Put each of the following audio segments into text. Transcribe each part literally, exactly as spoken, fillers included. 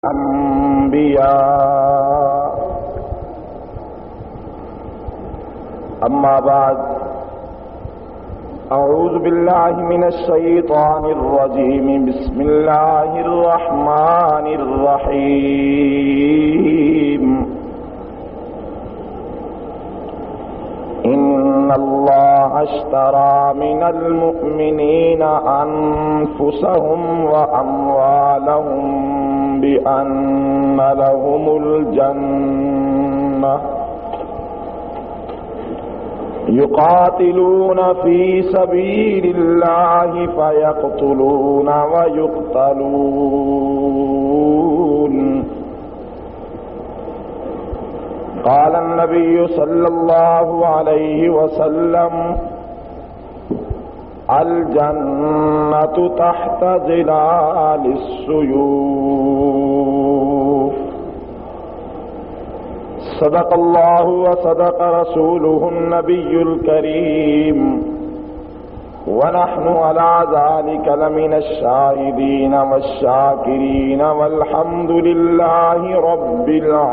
الأنبياء أما بعد أعوذ بالله من الشيطان الرجيم بسم الله الرحمن الرحيم إن الله اشترى من المؤمنين أنفسهم وأموالهم بأن لهم الجنة يقاتلون في سبيل الله فيقتلون ويقتلون. قال النبي صلى الله عليه وسلم: الجنة تحت ظلال السيوف. صدق الله وصدق رسوله النبي الكريم، ونحن على ذلك لمن الشاهدين والشاكرين والحمد لله رب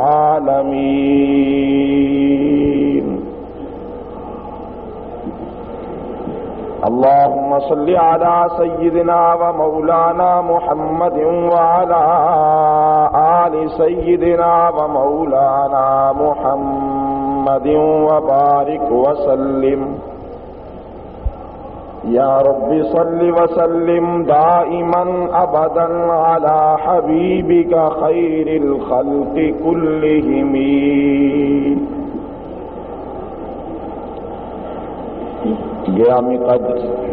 العالمين. اللهم صل على سيدنا ومولانا محمد وعلى آل سيدنا ومولانا محمد وبارك وسلم. يا رب صل وسلم دائما أبدا على حبيبك خير الخلق كلهم. گرامی قدر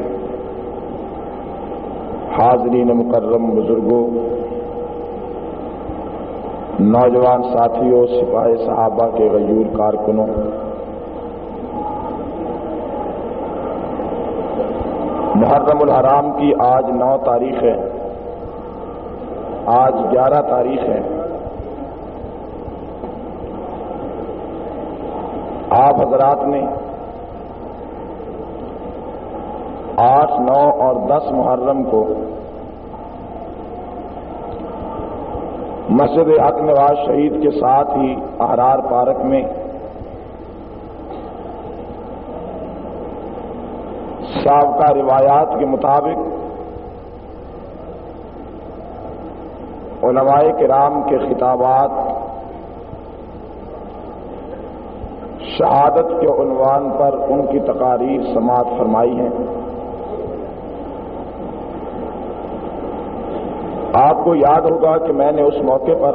حاضرین مکرم، بزرگوں، نوجوان ساتھیوں، سپاہی صحابہ کے غیور کارکنوں، محرم الحرام کی آج نو تاریخ ہے، آج گیارہ تاریخ ہے. آپ حضرات نے آٹھ، نو اور دس محرم کو مسجد حق نواز شہید کے ساتھ ہی احرار پارک میں سابقہ روایات کے مطابق علماء کرام کے خطابات شہادت کے عنوان پر ان کی تقاریر سماعت فرمائی ہیں. آپ کو یاد ہوگا کہ میں نے اس موقع پر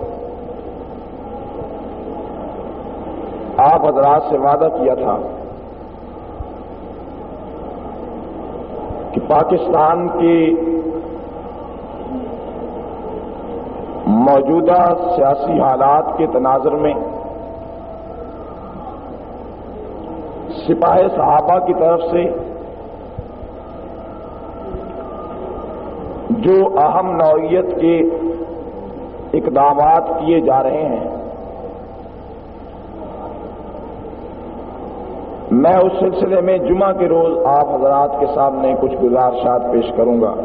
آپ حضرات سے وعدہ کیا تھا کہ پاکستان کی موجودہ سیاسی حالات کے تناظر میں سپاہی صحابہ کی طرف سے جو اہم نوعیت کے اقدامات کیے جا رہے ہیں، میں اس سلسلے میں جمعہ کے روز آپ حضرات کے سامنے کچھ گزارشات پیش کروں گا.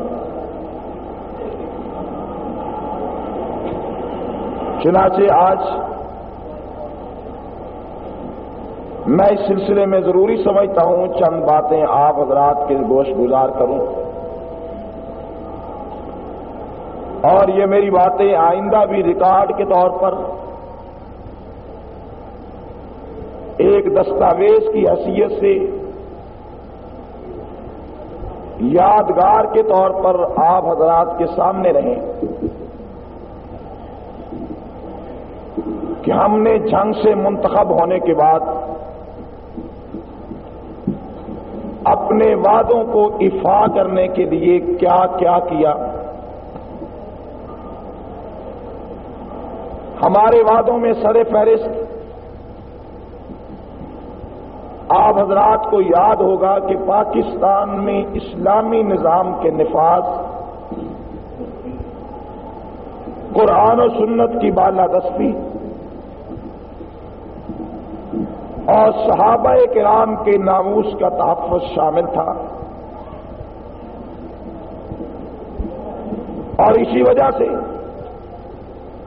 چنانچہ آج میں اس سلسلے میں ضروری سمجھتا ہوں چند باتیں آپ حضرات کے گوش گزار کروں، اور یہ میری باتیں آئندہ بھی ریکارڈ کے طور پر ایک دستاویز کی حیثیت سے یادگار کے طور پر آپ حضرات کے سامنے رہیں کہ ہم نے جنگ سے منتخب ہونے کے بعد اپنے وعدوں کو ایفا کرنے کے لیے کیا کیا کیا. ہمارے وعدوں میں سر فہرست آپ حضرات کو یاد ہوگا کہ پاکستان میں اسلامی نظام کے نفاذ، قرآن و سنت کی بالادستی اور صحابہ کرام کے ناموس کا تحفظ شامل تھا. اور اسی وجہ سے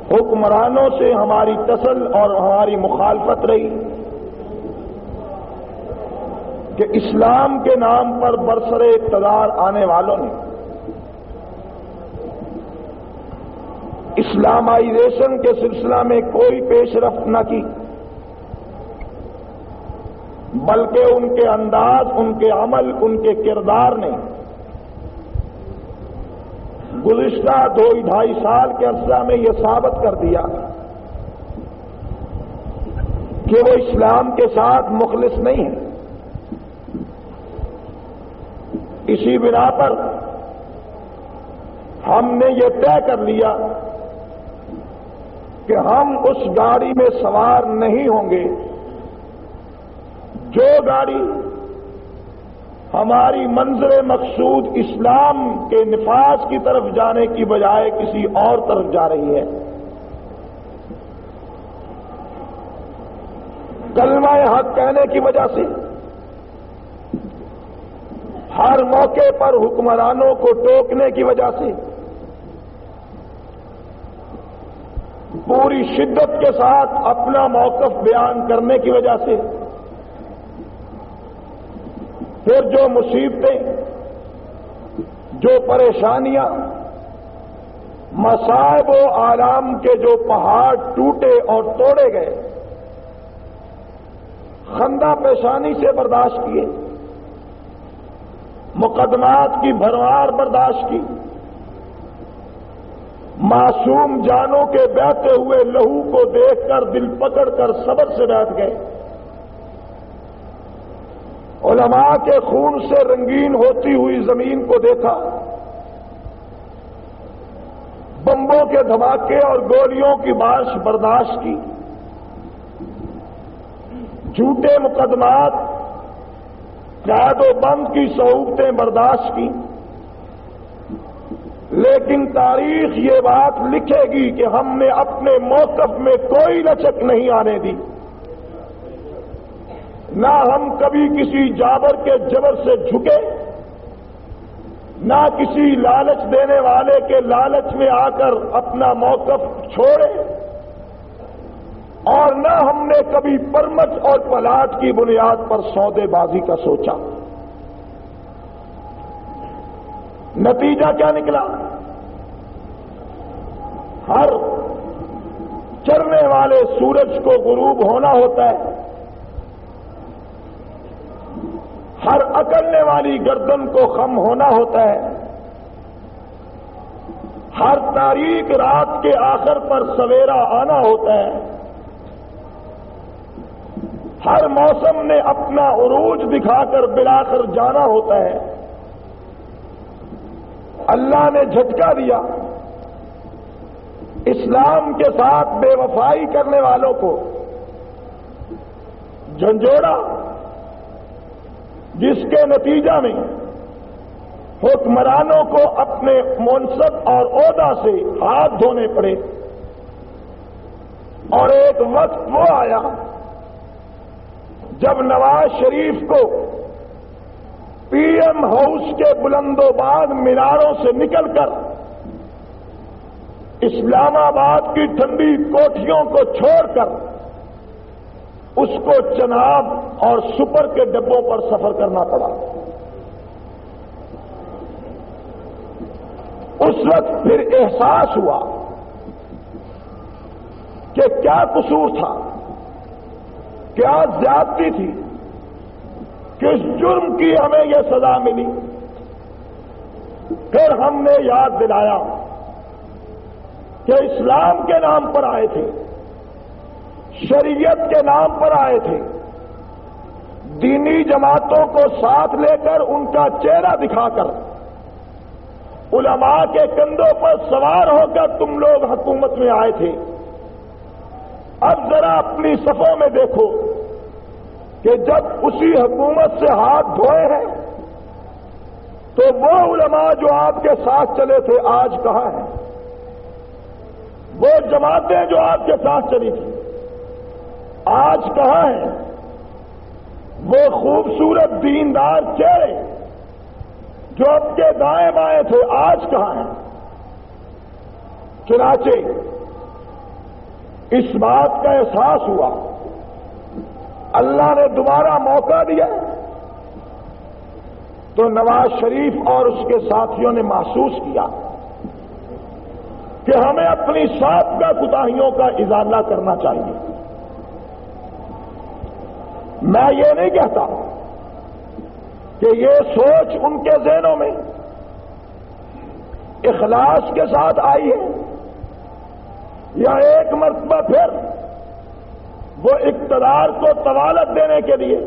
حکمرانوں سے ہماری تصل اور ہماری مخالفت رہی کہ اسلام کے نام پر برسر اقتدار آنے والوں نے اسلامائزیشن کے سلسلہ میں کوئی پیش رفت نہ کی، بلکہ ان کے انداز، ان کے عمل، ان کے کردار نے گزشتہ دو ڈھائی سال کے عرصہ میں یہ ثابت کر دیا کہ وہ اسلام کے ساتھ مخلص نہیں ہے۔ اسی بنا پر ہم نے یہ طے کر لیا کہ ہم اس گاڑی میں سوار نہیں ہوں گے جو گاڑی ہماری منظر مقصود اسلام کے نفاذ کی طرف جانے کی بجائے کسی اور طرف جا رہی ہے۔ کلمہ حق کہنے کی وجہ سے ہر موقع پر حکمرانوں کو ٹوکنے کی وجہ سے پوری شدت کے ساتھ اپنا موقف بیان کرنے کی وجہ سے پھر جو مصیبتیں، جو پریشانیاں، مصائب و آلام کے جو پہاڑ ٹوٹے اور توڑے گئے، خندہ پیشانی سے برداشت کیے، مقدمات کی بھرمار برداشت کی، معصوم جانوں کے بہتے ہوئے لہو کو دیکھ کر دل پکڑ کر صبر سے بیٹھ گئے، علماء کے خون سے رنگین ہوتی ہوئی زمین کو دیکھا، بمبوں کے دھماکے اور گولیوں کی بارش برداشت کی، جھوٹے مقدمات، قید و بند کی صعوبتیں برداشت کی، لیکن تاریخ یہ بات لکھے گی کہ ہم نے اپنے موقف میں کوئی لچک نہیں آنے دی، نہ ہم کبھی کسی جابر کے جبر سے جھکے، نہ کسی لالچ دینے والے کے لالچ میں آ کر اپنا موقف چھوڑے، اور نہ ہم نے کبھی پرمچ اور پلاٹ کی بنیاد پر سودے بازی کا سوچا۔ نتیجہ کیا نکلا؟ ہر چڑھنے والے سورج کو غروب ہونا ہوتا ہے، ہر اکڑنے والی گردن کو خم ہونا ہوتا ہے، ہر تاریک رات کے آخر پر سویرا آنا ہوتا ہے، ہر موسم نے اپنا عروج دکھا کر بلا کر جانا ہوتا ہے۔ اللہ نے جھٹکا دیا، اسلام کے ساتھ بے وفائی کرنے والوں کو جھنجھوڑا، جس کے نتیجہ میں حکمرانوں کو اپنے منصب اور عہدہ سے ہاتھ دھونے پڑے، اور ایک وقت وہ آیا جب نواز شریف کو پی ایم ہاؤس کے بلند و باد میناروں سے نکل کر اسلام آباد کی ٹھنڈی کوٹھیوں کو چھوڑ کر اس کو چناب اور سپر کے ڈبوں پر سفر کرنا پڑا۔ اس وقت پھر احساس ہوا کہ کیا قصور تھا، کیا زیادتی تھی، کس جرم کی ہمیں یہ سزا ملی۔ پھر ہم نے یاد دلایا کہ اسلام کے نام پر آئے تھے، شریعت کے نام پر آئے تھے، دینی جماعتوں کو ساتھ لے کر ان کا چہرہ دکھا کر علماء کے کندھوں پر سوار ہو کر تم لوگ حکومت میں آئے تھے۔ اب ذرا اپنی صفوں میں دیکھو کہ جب اسی حکومت سے ہاتھ دھوئے ہیں تو وہ علماء جو آپ کے ساتھ چلے تھے آج کہاں ہیں؟ وہ جماعتیں جو آپ کے ساتھ چلی تھی آج کہاں ہیں؟ وہ خوبصورت دیندار چہرے جو اب کے دائیں بائیں تھے آج کہاں ہیں؟ چنانچہ اس بات کا احساس ہوا، اللہ نے دوبارہ موقع دیا، تو نواز شریف اور اس کے ساتھیوں نے محسوس کیا کہ ہمیں اپنی سابقہ کوتاہیوں کا ازالہ کرنا چاہیے۔ میں یہ نہیں کہتا کہ یہ سوچ ان کے ذہنوں میں اخلاص کے ساتھ آئی ہے یا ایک مرتبہ پھر وہ اقتدار کو طوالت دینے کے لیے،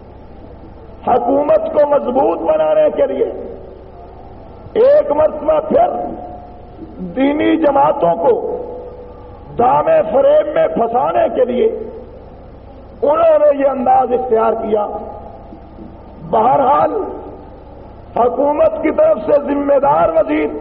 حکومت کو مضبوط بنانے کے لیے، ایک مرتبہ پھر دینی جماعتوں کو دامے فریب میں پھنسانے کے لیے انہوں نے یہ انداز اختیار کیا۔ بہرحال حکومت کی طرف سے ذمہ دار وزیر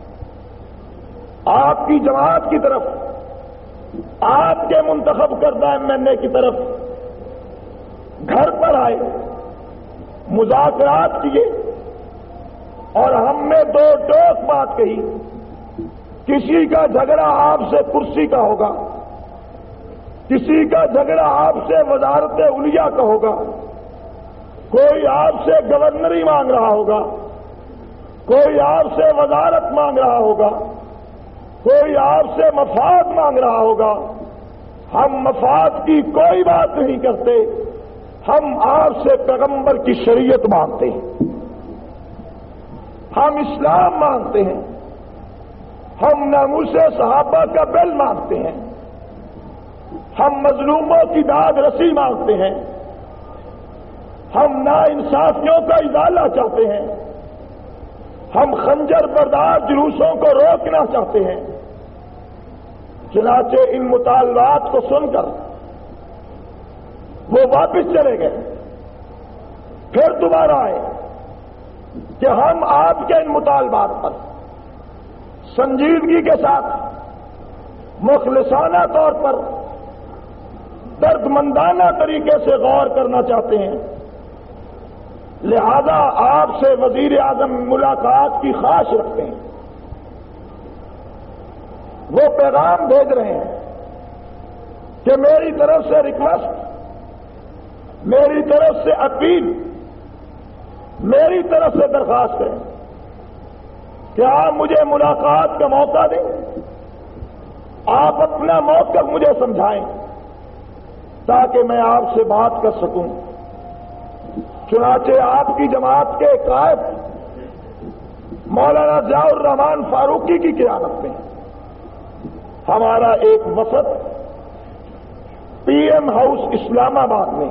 آپ کی جماعت کی طرف، آپ کے منتخب کردہ ایم این اے کی طرف گھر پر آئے، مذاکرات کیے اور ہم نے دو ٹوک بات کہی، کسی کا جھگڑا آپ سے کرسی کا ہوگا، کسی کا جھگڑا آپ سے وزارت علیہ کا ہوگا، کوئی آپ سے گورنری مانگ رہا ہوگا، کوئی آپ سے وزارت مانگ رہا ہوگا، کوئی آپ سے مفاد مانگ رہا ہوگا۔ ہم مفاد کی کوئی بات نہیں کرتے، ہم آپ سے پیغمبر کی شریعت مانگتے ہیں، ہم اسلام مانگتے ہیں، ہم ناموس صحابہ کا بل مانگتے ہیں، ہم مظلوموں کی داد رسی مانگتے ہیں، ہم ناانصافیوں کا ازالہ چاہتے ہیں، ہم خنجر بردار جلوسوں کو روکنا چاہتے ہیں۔ چنانچہ ان مطالبات کو سن کر وہ واپس چلے گئے، پھر دوبارہ آئے کہ ہم آپ کے ان مطالبات پر سنجیدگی کے ساتھ مخلصانہ طور پر درد مندانہ طریقے سے غور کرنا چاہتے ہیں، لہذا آپ سے وزیر اعظم ملاقات کی خواہش رکھتے ہیں۔ وہ پیغام بھیج رہے ہیں کہ میری طرف سے ریکویسٹ، میری طرف سے اپیل، میری طرف سے درخواست ہے کہ آپ مجھے ملاقات کا موقع دیں، آپ اپنا موقف مجھے سمجھائیں تاکہ میں آپ سے بات کر سکوں۔ چنانچہ آپ کی جماعت کے قائد مولانا ضیاء الرحمان فاروقی کی قیادت میں ہمارا ایک وفد پی ایم ہاؤس اسلام آباد میں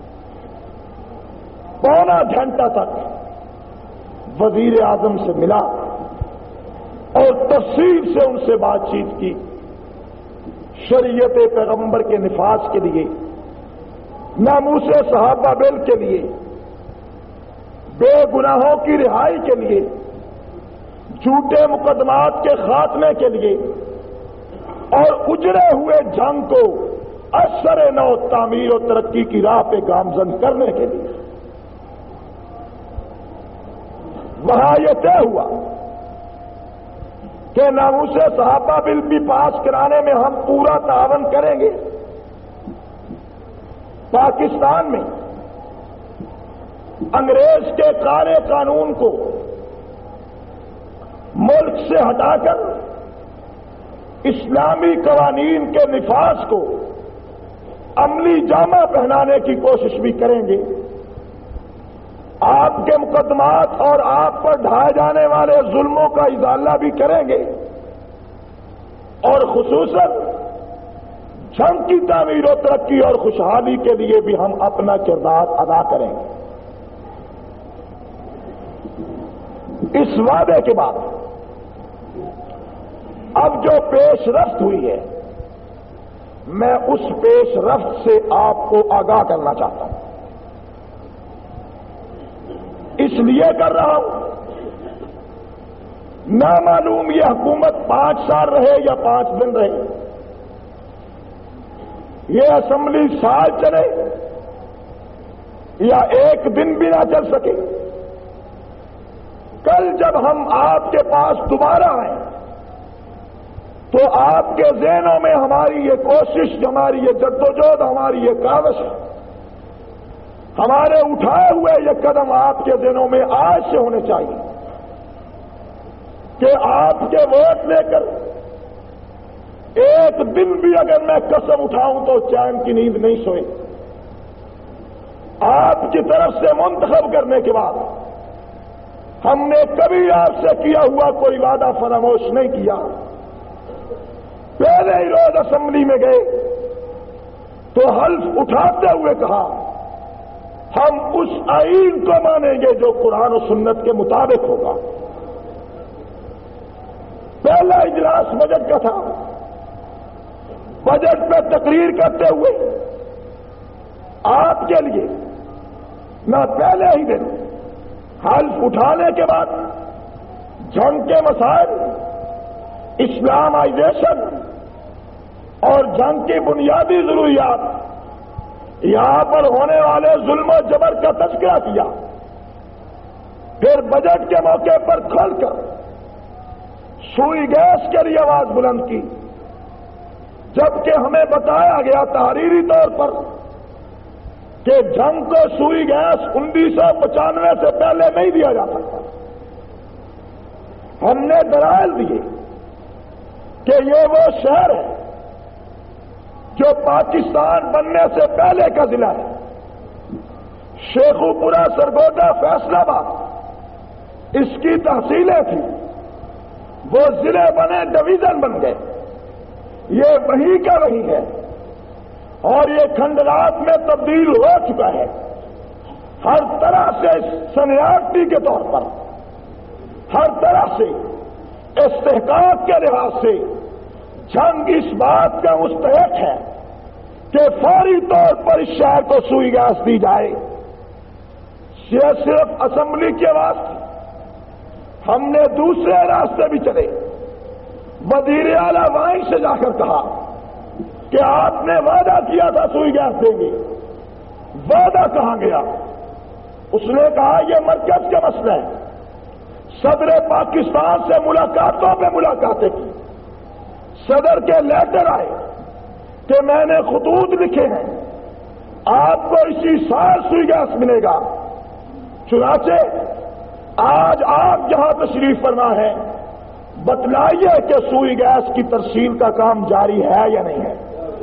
پونا گھنٹہ تک وزیر اعظم سے ملا اور تفصیل سے ان سے بات چیت کی، شریعت پیغمبر کے نفاذ کے لیے، ناموس صحابہ بل کے لیے، بے گناہوں کی رہائی کے لیے، جھوٹے مقدمات کے خاتمے کے لیے اور اجڑے ہوئے جنگ کو اثر نو تعمیر و ترقی کی راہ پہ گامزن کرنے کے لیے۔ وہاں یہ طے ہوا کہ ناموس صحابہ بل بھی پاس کرانے میں ہم پورا تعاون کریں گے۔ پاکستان میں انگریز کے کالے قانون کو ملک سے ہٹا کر اسلامی قوانین کے نفاذ کو عملی جامہ پہنانے کی کوشش بھی کریں گے۔ آپ کے مقدمات اور آپ پر ڈھائے جانے والے ظلموں کا ازالہ بھی کریں گے اور خصوصاً جنگ کی تعمیر و ترقی اور خوشحالی کے لیے بھی ہم اپنا کردار ادا کریں گے۔ اس وعدے کے بعد اب جو پیش رفت ہوئی ہے، میں اس پیش رفت سے آپ کو آگاہ کرنا چاہتا ہوں۔ اس لیے کر رہا ہوں، نہ معلوم یہ حکومت پانچ سال رہے یا پانچ دن رہے، یہ اسمبلی سال چلے یا ایک دن بھی نہ چل سکے۔ کل جب ہم آپ کے پاس دوبارہ آئیں تو آپ کے ذہنوں میں ہماری یہ کوشش، ہماری یہ جدوجہد، ہماری یہ کاوش، ہمارے اٹھائے ہوئے یہ قدم آپ کے ذہنوں میں آج سے ہونے چاہیے کہ آپ کے ووٹ لے کر ایک دن بھی اگر میں قسم اٹھاؤں تو چین کی نیند نہیں سوئے. آپ کی طرف سے منتخب کرنے کے بعد ہم نے کبھی آپ سے کیا ہوا کوئی وعدہ فراموش نہیں کیا. پہلے ہی روز اسمبلی میں گئے تو حلف اٹھاتے ہوئے کہا ہم اس آئین کو مانیں گے جو قرآن و سنت کے مطابق ہوگا. پہلا اجلاس بجٹ کا تھا. بجٹ پہ تقریر کرتے ہوئے آپ کے لیے نہ پہلے ہی دن حلف اٹھانے کے بعد جنگ کے مسائل، اسلامائزیشن اور جنگ کی بنیادی ضروریات، یہاں پر ہونے والے ظلم و جبر کا تذکرہ کیا. پھر بجٹ کے موقع پر کھل کر سوئی گیس کے لیے آواز بلند کی، جبکہ ہمیں بتایا گیا تحریری طور پر کہ جنگ کو سوئی گیس انیس سو پچانوے سے پہلے نہیں دیا جا سکتا. ہم نے دلائل دیے کہ یہ وہ شہر ہے جو پاکستان بننے سے پہلے کا ضلع ہے. شیخوپورہ، سرگودا، فیصل آباد اس کی تحصیلیں تھیں، وہ ضلع بنے، ڈویژن بن گئے. یہ وہی کا وہی ہے اور یہ کھنڈرات میں تبدیل ہو چکا ہے. ہر طرح سے سنیاٹی کے طور پر، ہر طرح سے استحقاق کے لحاظ سے جنگ اس بات کا مستحق ہے کہ فوری طور پر اس شہر کو سوئی گیس دی جائے. یہ صرف اسمبلی کی آواز تھی. ہم نے دوسرے راستے بھی چلے. وزیر اعلیٰ وہیں سے جا کر کہا کہ آپ نے وعدہ کیا تھا سوئی گیس دیں گے. وعدہ کہاں گیا؟ اس نے کہا یہ مرکز کا مسئلہ ہے. صدر پاکستان سے ملاقاتوں پہ ملاقاتیں کی. صدر کے لیٹر آئے کہ میں نے خطوط لکھے ہیں، آپ کو اسی سال سوئی گیس ملے گا. چنانچہ آج آپ جہاں تشریف فرما ہے، بتلائیے کہ سوئی گیس کی ترسیل کا کام جاری ہے یا نہیں ہے.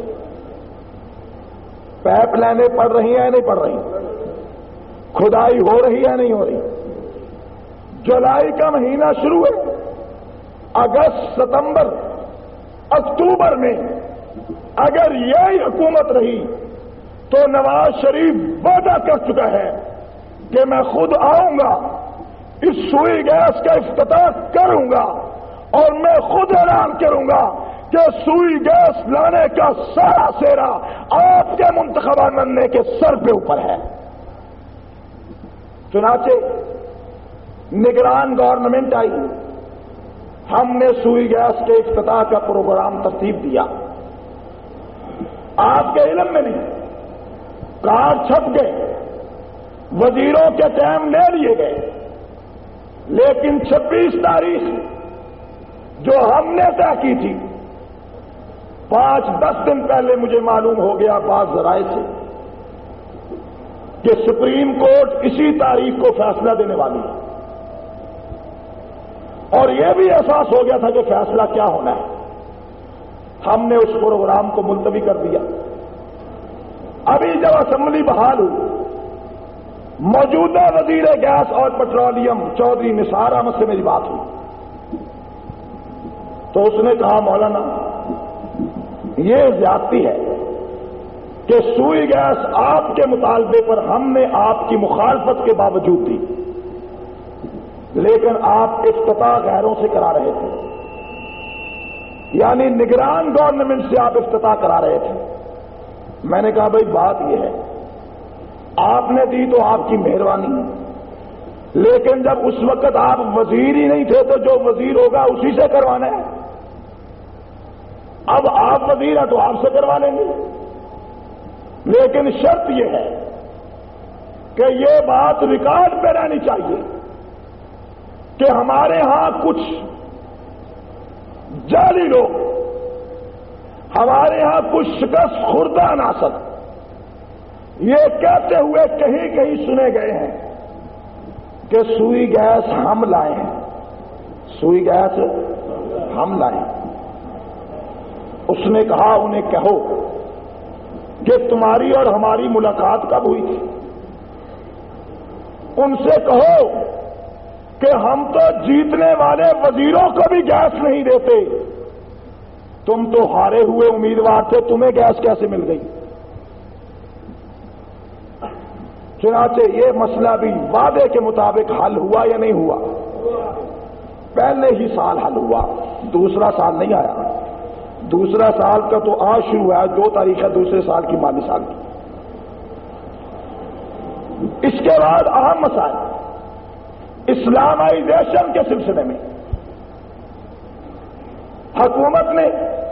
پائپ لائنیں پڑ رہی ہیں یا نہیں پڑ رہی؟ کھدائی ہو رہی ہے نہیں ہو رہی؟ جولائی کا مہینہ شروع ہے. اگست، ستمبر، اکتوبر میں اگر یہی حکومت رہی تو نواز شریف وعدہ کر چکا ہے کہ میں خود آؤں گا، اس سوئی گیس کا افتتاح کروں گا اور میں خود اعلان کروں گا کہ سوئی گیس لانے کا سارا سیرا آپ کے منتخبہ بننے کے سر پہ اوپر ہے. چنانچہ نگران گورنمنٹ آئی. ہم نے سوئی گیس کے افتتاح کا پروگرام ترتیب دیا. آپ کے علم میں نہیں، کارڈ چھپ گئے، وزیروں کے ٹائم لے لیے گئے، لیکن چھبیس تاریخ جو ہم نے طے کی تھی، پانچ دس دن پہلے مجھے معلوم ہو گیا بعض ذرائع سے کہ سپریم کورٹ اسی تاریخ کو فیصلہ دینے والی ہے. اور یہ بھی احساس ہو گیا تھا کہ فیصلہ کیا ہونا ہے. ہم نے اس پروگرام کو ملتوی کر دیا. ابھی جب اسمبلی بحال ہوئی، موجودہ وزیر گیس اور پیٹرولیم چودھری نثار احمد سے میری بات ہوئی تو اس نے کہا مولانا یہ زیادتی ہے کہ سوئی گیس آپ کے مطالبے پر ہم نے آپ کی مخالفت کے باوجود دی، لیکن آپ افتتاح غیروں سے کرا رہے تھے، یعنی نگران گورنمنٹ سے آپ افتتاح کرا رہے تھے. میں نے کہا بھائی بات یہ ہے، آپ نے دی تو آپ کی مہربانی، لیکن جب اس وقت آپ وزیر ہی نہیں تھے تو جو وزیر ہوگا اسی سے کروانا ہے. اب آپ وزیر ہیں تو آپ سے کروا لیں گے، لیکن شرط یہ ہے کہ یہ بات ریکارڈ پہ رہنی چاہیے کہ ہمارے ہاں کچھ جعلی لوگ ہمارے ہاں کچھ شکست خوردہ عناصر یہ کہتے ہوئے کہیں کہیں سنے گئے ہیں کہ سوئی گیس ہم لائے ہیں، سوئی گیس ہم لائے ہیں۔ اس نے کہا انہیں کہو کہ تمہاری اور ہماری ملاقات کب ہوئی تھی؟ ان سے کہو کہ ہم تو جیتنے والے وزیروں کو بھی گیس نہیں دیتے، تم تو ہارے ہوئے امیدوار تھے، تمہیں گیس کیسے مل گئی؟ چنانچہ یہ مسئلہ بھی وعدے کے مطابق حل ہوا یا نہیں ہوا؟ پہلے ہی سال حل ہوا، دوسرا سال نہیں آیا۔ دوسرا سال کا تو آج شروع ہوا، دو تاریخ ہے دوسرے سال کی، مالی سال کی۔ اس کے بعد اہم مسائل اسلامائزیشن کے سلسلے میں حکومت نے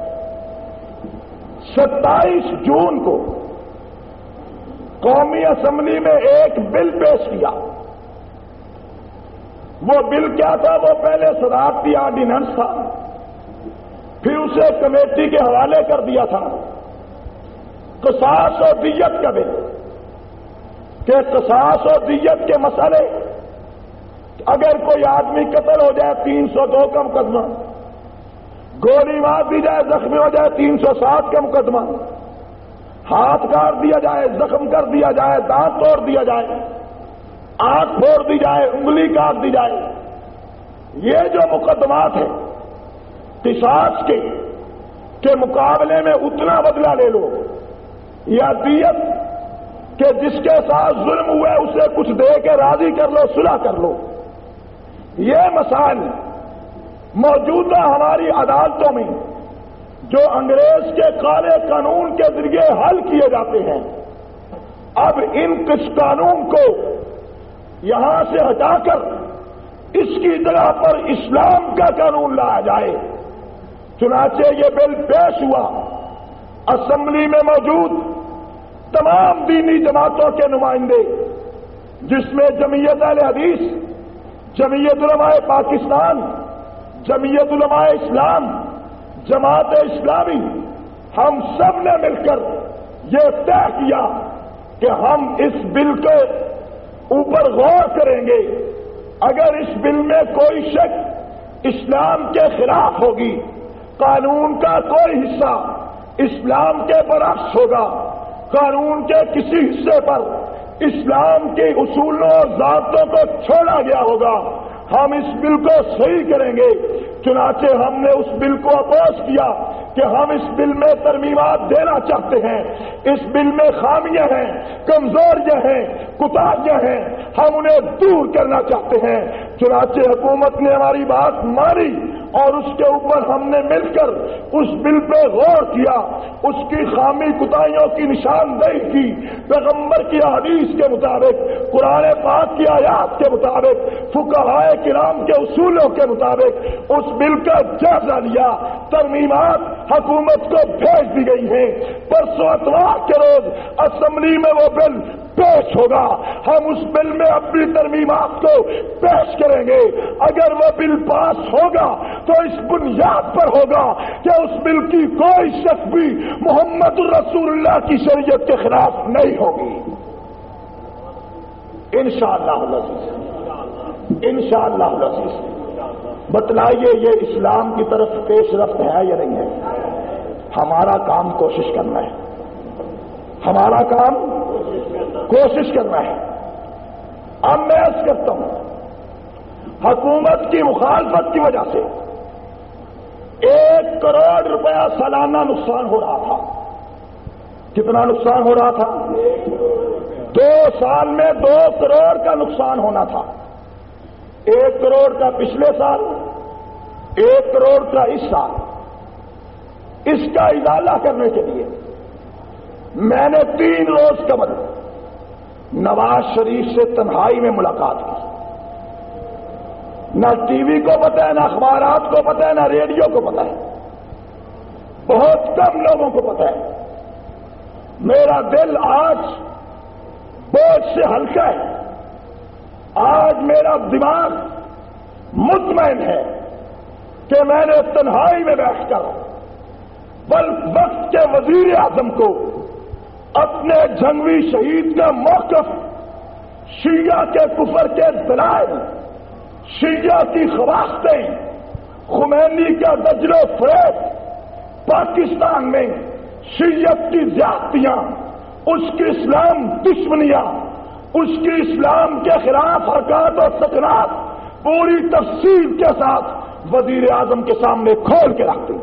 ستائیس جون کو قومی اسمبلی میں ایک بل پیش کیا۔ وہ بل کیا تھا؟ وہ پہلے صدارتی آرڈیننس تھا، پھر اسے کمیٹی کے حوالے کر دیا تھا قصاص و دیت کا بل، کہ قصاص و دیت کے مسئلے، اگر کوئی آدمی قتل ہو جائے تین سو دو کا مقدمہ، گولی مار دی جائے زخمی ہو جائے تین سو سات کا مقدمہ، ہاتھ کاٹ دیا جائے، زخم کر دیا جائے، دانت توڑ دیا جائے، آنکھ پھوڑ دی جائے، انگلی کاٹ دی جائے، یہ جو مقدمات ہیں قصاص کے کے مقابلے میں اتنا بدلہ لے لو، یا دیت کہ جس کے ساتھ ظلم ہوئے اسے کچھ دے کے راضی کر لو، صلح کر لو، یہ مسائل موجودہ ہماری عدالتوں میں جو انگریز کے کالے قانون کے ذریعے حل کیے جاتے ہیں، اب ان کس قانون کو یہاں سے ہٹا کر اس کی جگہ پر اسلام کا قانون لایا جائے۔ چنانچہ یہ بل پیش ہوا، اسمبلی میں موجود تمام دینی جماعتوں کے نمائندے، جس میں جمعیت اہل حدیث، جمعیت علماء پاکستان، جمعیت علماء اسلام، جماعت اسلامی، ہم سب نے مل کر یہ طے کیا کہ ہم اس بل کے اوپر غور کریں گے۔ اگر اس بل میں کوئی شک اسلام کے خلاف ہوگی، قانون کا کوئی حصہ اسلام کے برعکس ہوگا، قانون کے کسی حصے پر اسلام کے اصولوں اور ضابطوں کو چھوڑا گیا ہوگا، ہم اس بل کو صحیح کریں گے۔ چنانچہ ہم نے اس بل کو اپوز کیا کہ ہم اس بل میں ترمیمات دینا چاہتے ہیں، اس بل میں خامیاں ہیں، کمزوریاں ہیں، کوتاہیاں ہیں، ہم انہیں دور کرنا چاہتے ہیں۔ چنانچہ حکومت نے ہماری بات مانی اور اس کے اوپر ہم نے مل کر اس بل پہ غور کیا، اس کی خامی کوتاہیوں کی نشاندہی کی، پیغمبر کی حدیث کے مطابق، قرآن پاک کی آیات کے مطابق، فقہائے کرام کے اصولوں کے مطابق اس بل کا جائزہ لیا۔ ترمیمات حکومت کو بھیج دی گئی ہیں، پرسوں اتوار کے روز اسمبلی میں وہ بل پیش ہوگا، ہم اس بل میں اپنی ترمیمات کو پیش کریں گے۔ اگر وہ بل پاس ہوگا تو اس بنیاد پر ہوگا کہ اس بل کی کوئی شک بھی محمد رسول اللہ کی شریعت کے خلاف نہیں ہوگی، انشاءاللہ العزیز، انشاءاللہ العزیز۔ بتلائیے یہ اسلام کی طرف پیش رفت ہے یا نہیں ہے؟ ہمارا کام کوشش کرنا ہے، ہمارا کام کوشش کرنا ہے۔ اب میں عرض کرتا ہوں، حکومت کی مخالفت کی وجہ سے ایک کروڑ روپیہ سالانہ نقصان ہو رہا تھا۔ کتنا نقصان ہو رہا تھا؟ دو سال میں دو کروڑ کا نقصان ہونا تھا۔ ایک کروڑ کا پچھلے سال، ایک کروڑ کا اس سال۔ اس کا ازالہ کرنے کے لیے میں نے تین روز قبل نواز شریف سے تنہائی میں ملاقات کی۔ نہ ٹی وی کو پتہ ہے، نہ اخبارات کو پتہ ہے، نہ ریڈیو کو پتہ ہے، بہت کم لوگوں کو پتہ ہے۔ میرا دل آج بوجھ سے ہلکا ہے، آج میرا دماغ مطمئن ہے کہ میں نے تنہائی میں بیٹھ کر بل وقت وزیر اعظم کو اپنے جنگی شہید کا موقف، شیعہ کے کفر کے دلائل، شیعہ کی خواستیں، خمینی کا دجل و فریب، پاکستان میں شیعت کی زیادتیاں، اس کی اسلام دشمنیاں، اس کی اسلام کے خلاف حرکات اور سکنات پوری تفصیل کے ساتھ وزیر اعظم کے سامنے کھول کے رکھتے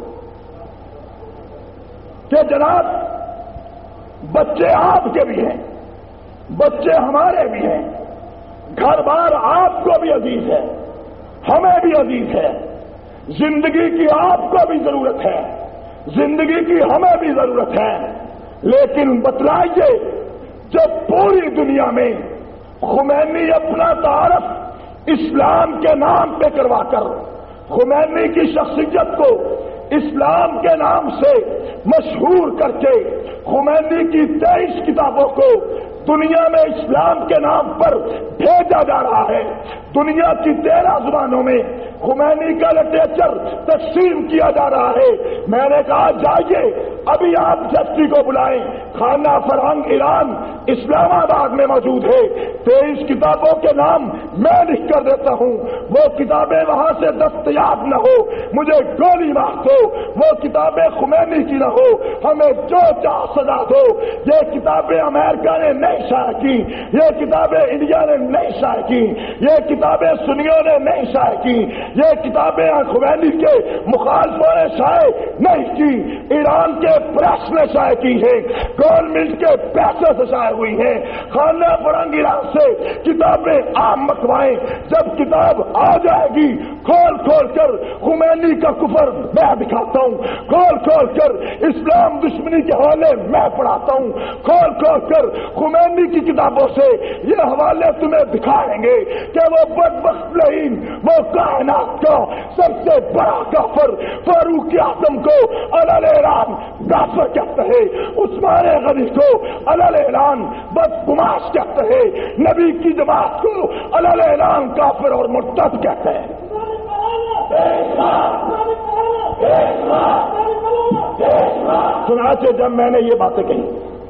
کہ جناب بچے آپ کے بھی ہیں، بچے ہمارے بھی ہیں، گھر بار آپ کو بھی عزیز ہے، ہمیں بھی عزیز ہے، زندگی کی آپ کو بھی ضرورت ہے، زندگی کی ہمیں بھی ضرورت ہے، لیکن بتلائیے جب پوری دنیا میں خمینی اپنا تعارف اسلام کے نام پہ کروا کر خمینی کی شخصیت کو اسلام کے نام سے مشہور کر کے خمینی کی تیئیس کتابوں کو دنیا میں اسلام کے نام پر بھیجا جا رہا ہے، دنیا کی تیرہ زبانوں میں خمینی کا لٹریچر تقسیم کیا جا رہا ہے، میں نے کہا جائیے ابھی آپ جسٹی کو بلائیں، خانہ فرہنگ ایران اسلام آباد میں موجود ہے، تیئیس کتابوں کے نام میں لکھ کر دیتا ہوں، وہ کتابیں وہاں سے دستیاب نہ ہو مجھے گولی مار دو، وہ کتابیں خمینی کی نہ ہو ہمیں جو چاہ سزا دو، یہ کتابیں امریکہ نے نہیں شائع کی، یہ کتابیں انڈیا نے نہیں شائع کی، یہ کتابیں سنیوں نے نہیں شائع کی، یہ کتابیں خمینی کے مخالفوں نے شائع نہیں کی، ایران کے پریس نے شائع کی ہے، گورنمنٹ کے پیسے سے شائع ہوئی ہیں، خانہ فرہنگ ایران سے کتابیں عام مکوائیں، جب کتاب آ جائے گی کھول کھول کر خمینی کا کفر میں دکھاتا ہوں، کھول کھول کر اسلام دشمنی کے حوالے میں پڑھاتا ہوں، کھول کھول کر خمینی کی کتابوں سے یہ حوالے تمہیں دکھائیں گے کہ وہ بدبخت لعین، وہ کائنات کا سب سے بڑا کافر فاروق اعظم کو علل اعلان کافر کہتا ہے، عثمان غنی کو علل اعلان بدگماش کہتا ہے، نبی کی جماعت کو علل اعلان کافر اور مرتد کہتا ہے۔ چنانچہ جب میں نے یہ باتیں کہی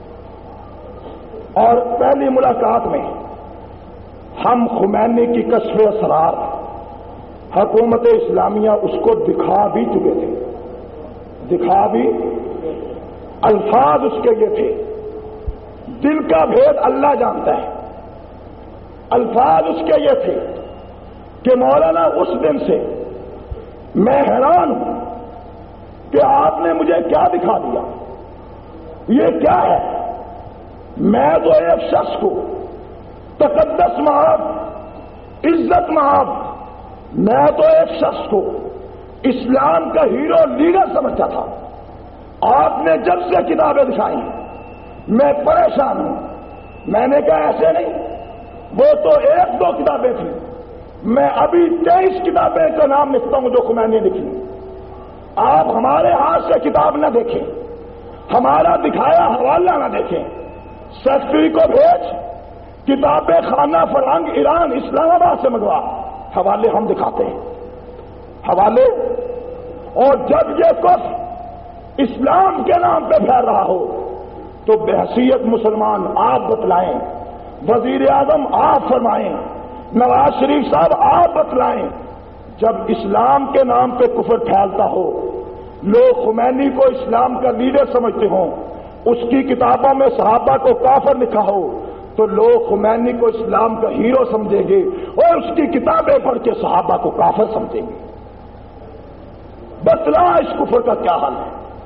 اور پہلی ملاقات میں ہم خمینی کی کشف اسرار حکومت اسلامیہ اس کو دکھا بھی چکے تھے، دکھا بھی، الفاظ اس کے یہ تھے، دل کا بھید اللہ جانتا ہے، الفاظ اس کے یہ تھے کہ مولانا اس دن سے میں حیران ہوں کہ آپ نے مجھے کیا دکھا دیا، یہ کیا ہے؟ میں تو ایک شخص کو تقدس معاف، عزت معاف، میں تو ایک شخص کو اسلام کا ہیرو لیڈر سمجھتا تھا، آپ نے جب سے کتابیں دکھائی میں پریشان ہوں، میں نے کہا ایسے نہیں، وہ تو ایک دو کتابیں تھیں، میں ابھی تیئیس کتابیں کا نام لکھتا ہوں جو خمینی لکھی، آپ ہمارے ہاتھ سے کتاب نہ دیکھیں، ہمارا دکھایا حوالہ نہ دیکھیں، سیکٹری کو بھیج کتابیں خانہ فرہنگ ایران اسلام آباد سے منگوا، حوالے ہم دکھاتے ہیں، حوالے، اور جب یہ کفر اسلام کے نام پہ پھیل رہا ہو تو بحیثیت مسلمان آپ بتلائیں، وزیر اعظم آپ فرمائیں، نواز شریف صاحب آپ بتلائیں، جب اسلام کے نام پہ کفر پھیلتا ہو، لوگ خمینی کو اسلام کا لیڈر سمجھتے ہوں، اس کی کتابوں میں صحابہ کو کافر لکھا ہو تو لوگ خمینی کو اسلام کا ہیرو سمجھیں گے اور اس کی کتابیں پڑھ کے صحابہ کو کافر سمجھیں گے۔ بتلا اس کفر کا کیا حال ہے؟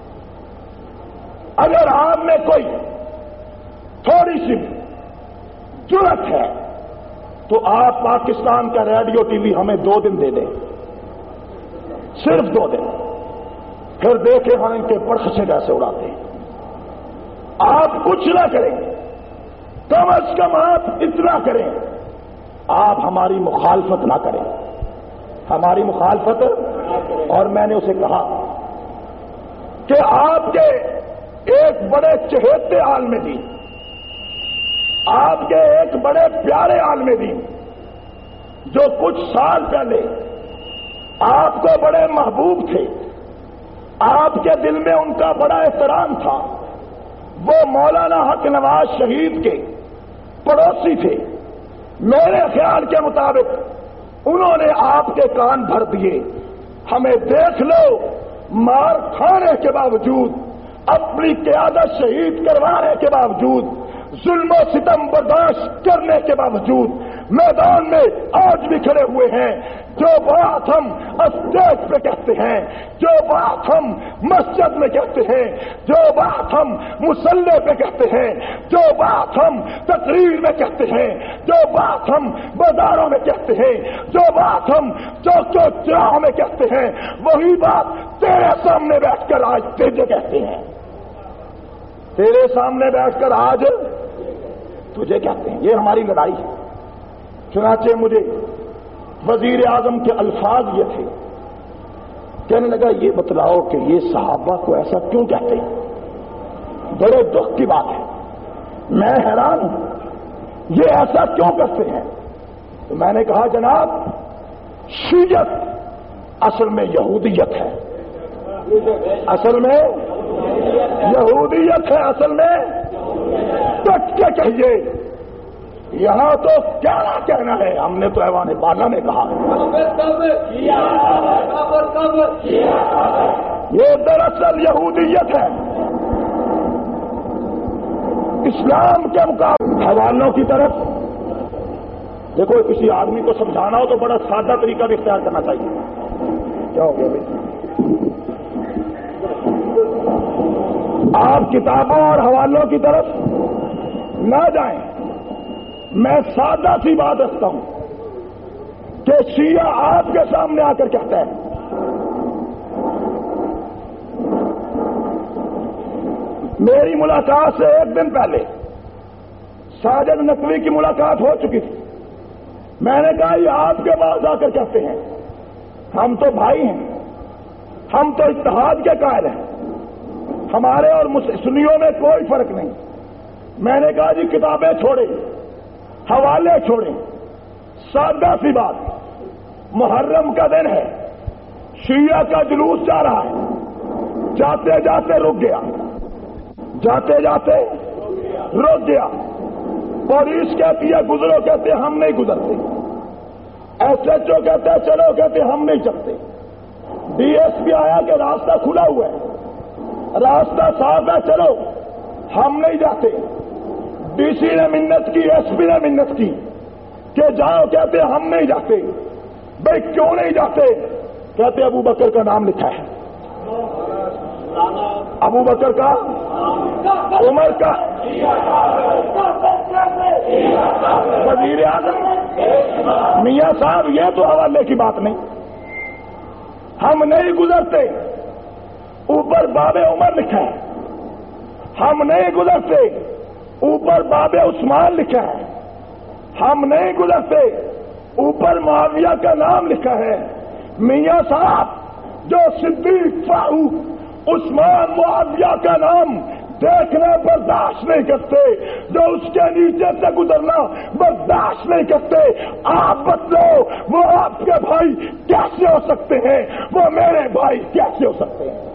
اگر آپ میں کوئی تھوڑی سی جرأت ہے تو آپ پاکستان کا ریڈیو ٹی وی ہمیں دو دن دے دیں، صرف دو دن، پھر دیکھیں ہم ان کے پرخچے کیسے اڑاتے ہیں۔ آپ کچھ نہ کریں، کم از کم آپ اتنا کریں، آپ ہماری مخالفت نہ کریں، ہماری مخالفت، اور میں نے اسے کہا کہ آپ کے ایک بڑے چہیتے عالم دین، آپ کے ایک بڑے پیارے عالم دین جو کچھ سال پہلے آپ کو بڑے محبوب تھے، آپ کے دل میں ان کا بڑا احترام تھا. وہ مولانا حق نواز شہید کے پڑوسی تھے. میرے خیال کے مطابق انہوں نے آپ کے کان بھر دیے. ہمیں دیکھ لو، مار کھانے کے باوجود، اپنی قیادت شہید کروانے کے باوجود، ظلم و ستم برداشت کرنے کے باوجود میدان میں آج بھی کھڑے ہوئے ہیں. جو بات ہم اسٹیج پہ کہتے ہیں، جو بات ہم مسجد میں کہتے ہیں، جو بات ہم مصلی پہ کہتے ہیں، جو بات ہم تقریر میں کہتے ہیں، جو بات ہم بازاروں میں کہتے ہیں، جو بات ہم چوک چوراہوں میں کہتے ہیں، وہی بات تیرے سامنے بیٹھ کر آج تجھے کہتے ہیں. تیرے سامنے بیٹھ کر آج تجھے کہتے ہیں. یہ ہماری لڑائی ہے. چنانچہ مجھے وزیر اعظم کے الفاظ یہ تھے، کہنے لگا یہ بتلاؤ کہ یہ صحابہ کو ایسا کیوں کہتے ہیں؟ بڑے دکھ کی بات ہے. میں حیران ہوں، یہ ایسا کیوں کرتے ہیں؟ تو میں نے کہا جناب، شیعت اصل میں یہودیت ہے. اصل میں یہودیت ہے. اصل میں ڈٹ کے کہیے. یہاں تو کیا کہنا ہے، ہم نے تو ایوان بالا میں کہا یہ دراصل یہودیت ہے. اسلام کے مقابلے حوالوں کی طرف دیکھو. کسی آدمی کو سمجھانا ہو تو بڑا سادہ طریقہ بھی اختیار کرنا چاہیے. کیا ہو گیا بھائی؟ آپ کتابوں اور حوالوں کی طرف نہ جائیں. میں سادہ سی بات رکھتا ہوں کہ شیعہ آپ کے سامنے آ کر کہتا ہے میری ملاقات سے ایک دن پہلے ساجد نقوی کی ملاقات ہو چکی تھی. میں نے کہا یہ آپ کے پاس آ کر کہتے ہیں ہم تو بھائی ہیں، ہم تو اتحاد کے قائل ہیں، ہمارے اور سنیوں میں کوئی فرق نہیں. میں نے کہا جی کتابیں چھوڑیں، حوالے چھوڑیں. سادہ سی بات، محرم کا دن ہے، شیعہ کا جلوس جا رہا ہے، جاتے جاتے رک گیا، جاتے جاتے رک گیا. پولیس کہتی ہے گزرو، کہتے ہم نہیں گزرتے. ایس ایچ او کہتے ہیں چلو، کہتے ہم نہیں چلتے. ڈی ایس پی آیا کہ راستہ کھلا ہوا ہے، راستہ صاف ہے، چلو ہم نہیں جاتے. ڈی سی نے منت کی، ایس پی نے منت کی کہ جاؤ، کہتے ہم نہیں جاتے. بھائی کیوں نہیں جاتے؟ کہتے ابو بکر کا نام لکھا ہے. ابو بکر کا، عمر کا، وزیر اعظم. میاں صاحب یہ تو حوالے کی بات نہیں. ہم نہیں گزرتے. اوپر باب عمر لکھا ہے. ہم نہیں گزرتے. اوپر باب عثمان لکھا ہے. ہم نہیں گزرتے. اوپر معاویہ کا نام لکھا ہے. میاں صاحب جو صدیق، فاروق، عثمان، معاویہ کا نام دیکھنا برداشت نہیں کرتے، جو اس کے نیچے سے گزرنا برداشت نہیں کرتے، آپ بتلو وہ آپ کے بھائی کیسے ہو سکتے ہیں؟ وہ میرے بھائی کیسے ہو سکتے ہیں؟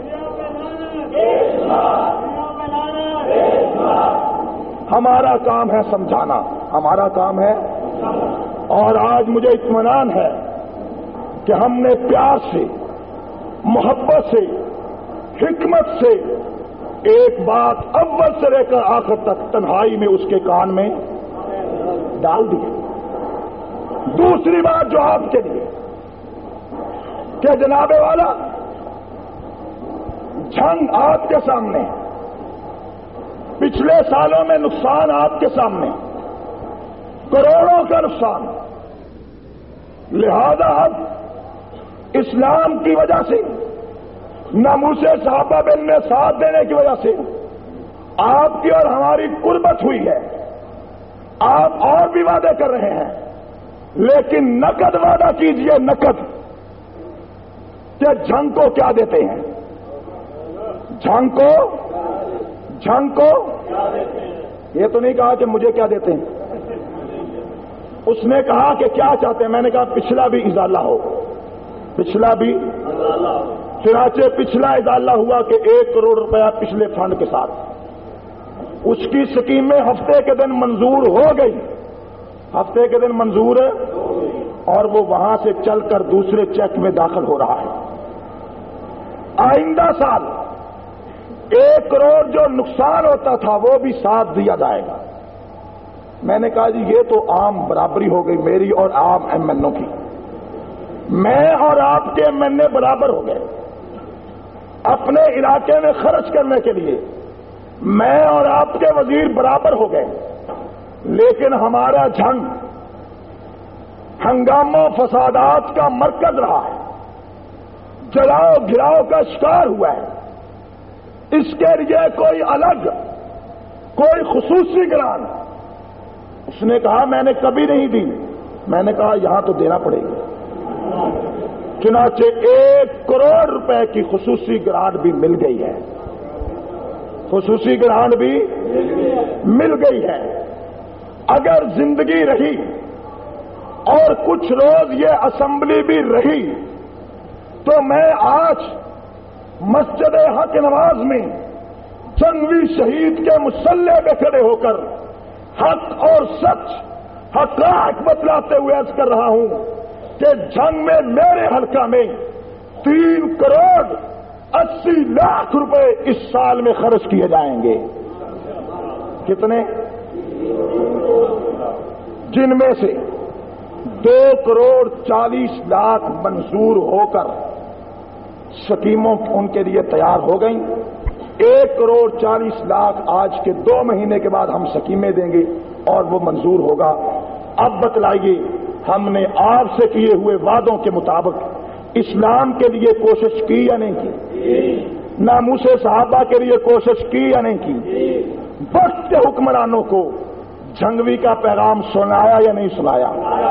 ہمارا کام ہے سمجھانا، ہمارا کام ہے. اور آج مجھے اطمینان ہے کہ ہم نے پیار سے، محبت سے، حکمت سے ایک بات اول سے لے کر آخر تک تنہائی میں اس کے کان میں ڈال دی. دوسری بات جو آپ کے لیے کہ جناب والا جنگ آپ کے سامنے، پچھلے سالوں میں نقصان آپ کے سامنے، کروڑوں کا نقصان. لہذا اب اسلام کی وجہ سے، ناموس صحابہ بن میں ساتھ دینے کی وجہ سے آپ کی اور ہماری قربت ہوئی ہے. آپ اور بھی وعدے کر رہے ہیں، لیکن نقد وعدہ کیجئے، نقد کہ جنگ کو کیا دیتے ہیں. جنگ کو جنگ کو یہ تو نہیں کہا کہ مجھے کیا دیتے ہیں. اس نے کہا کہ کیا چاہتے ہیں. میں نے کہا پچھلا بھی ازالہ ہو، پچھلا بھی چنانچہ پچھلا اضالہ ہوا کہ ایک کروڑ روپیہ پچھلے فنڈ کے ساتھ اس کی سکیمیں ہفتے کے دن منظور ہو گئی، ہفتے کے دن منظور ہے، اور وہ وہاں سے چل کر دوسرے چیک میں داخل ہو رہا ہے۔ آئندہ سال ایک کروڑ جو نقصان ہوتا تھا وہ بھی ساتھ دیا جائے گا۔ میں نے کہا جی یہ تو عام برابری ہو گئی میری اور عام ایم این او کی، میں اور آپ کے ایم این اے برابر ہو گئے اپنے علاقے میں خرچ کرنے کے لیے، میں اور آپ کے وزیر برابر ہو گئے، لیکن ہمارا جھنگ ہنگاموں فسادات کا مرکز رہا ہے، جلاؤ گراؤ کا شکار ہوا ہے۔ اس کے لیے کوئی الگ کوئی خصوصی گرانٹ اس نے کہا میں نے کبھی نہیں دی، میں نے کہا یہاں تو دینا پڑے گی۔ چنانچہ ایک کروڑ روپے کی خصوصی گرانٹ بھی مل گئی ہے، خصوصی گرانٹ بھی مل گئی ہے۔ اگر زندگی رہی اور کچھ روز یہ اسمبلی بھی رہی تو میں آج مسجد حق نواز میں جنگی شہید کے مسلح پہ کھڑے ہو کر حق اور سچ حقائق بتلاتے ہوئے عرض کر رہا ہوں کہ جنگ میں میرے حلقہ میں تین کروڑ اسی لاکھ روپے اس سال میں خرچ کیے جائیں گے۔ کتنے؟ جن میں سے دو کروڑ چالیس لاکھ منظور ہو کر سکیموں ان کے لیے تیار ہو گئیں، ایک کروڑ چالیس لاکھ آج کے دو مہینے کے بعد ہم سکیمیں دیں گے اور وہ منظور ہوگا۔ اب بتلائیے ہم نے آپ سے کیے ہوئے وعدوں کے مطابق اسلام کے لیے کوشش کی یا نہیں کی؟ ناموس صحابہ کے لیے کوشش کی یا نہیں کی؟ وقت کے حکمرانوں کو جھنگوی کا پیغام سنایا یا نہیں سنایا؟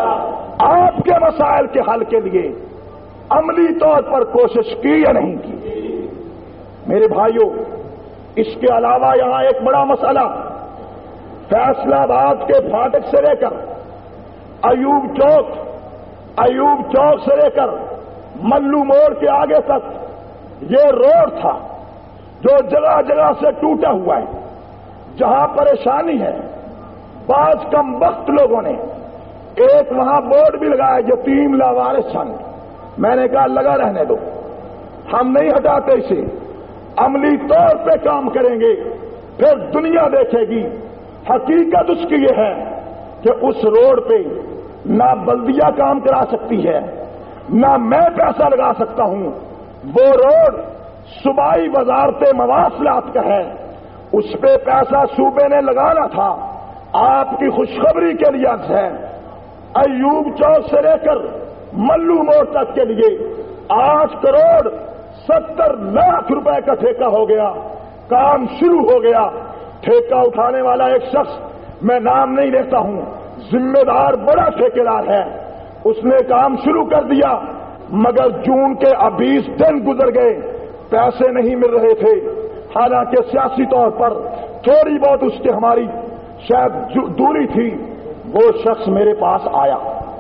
آپ کے مسائل کے حل کے لیے عملی طور پر کوشش کی یا نہیں کی؟ میرے بھائیوں، اس کے علاوہ یہاں ایک بڑا مسئلہ فیصلہ آباد کے پھاٹک سے لے کر ایوب چوک ایوب چوک سے لے کر ملو موڑ کے آگے تک یہ روڈ تھا جو جگہ جگہ سے ٹوٹا ہوا ہے، جہاں پریشانی ہے بعض کم وقت لوگوں نے ایک وہاں بورڈ بھی لگایا جو تین لاوارث سن، میں نے کہا لگا رہنے دو، ہم نہیں ہٹاتے اسے، عملی طور پہ کام کریں گے پھر دنیا دیکھے گی۔ حقیقت اس کی یہ ہے کہ اس روڈ پہ نہ بلدیہ کام کرا سکتی ہے نہ میں پیسہ لگا سکتا ہوں، وہ روڈ صوبائی وزارت مواصلات کا ہے، اس پہ پیسہ صوبے نے لگانا تھا۔ آپ کی خوشخبری کے لیے ہے ایوب چوک سے لے کر ملو موڑ تک کے لیے آٹھ کروڑ ستر لاکھ روپے کا ٹھیکہ ہو گیا، کام شروع ہو گیا۔ ٹھیکہ اٹھانے والا ایک شخص، میں نام نہیں لیتا ہوں، ذمہ دار بڑا ٹھیکیدار ہے، اس نے کام شروع کر دیا، مگر جون کے بیس دن گزر گئے، پیسے نہیں مل رہے تھے۔ حالانکہ سیاسی طور پر تھوڑی بہت اس کی ہماری شاید دوری تھی۔ وہ شخص میرے پاس آیا